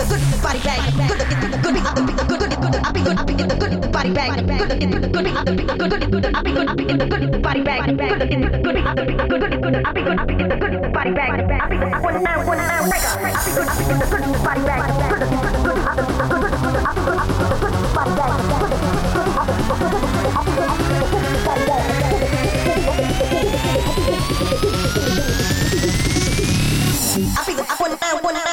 body bag. Good looking, good, good, I be the good, good, I be good, I be the good body bag. Good looking, good, good, I be the good, good, I be good, I be the good body bag. Good looking, good, good, I be the good, good, I be good, I be the good body bag. I be the one now nigga. I be good, I be the good body bag. Good looking, good, good, I be the good, good, I be good, I be the good body bag. Good looking, good, good, I be the good, good, I be good, I be the good body bag. I be the one now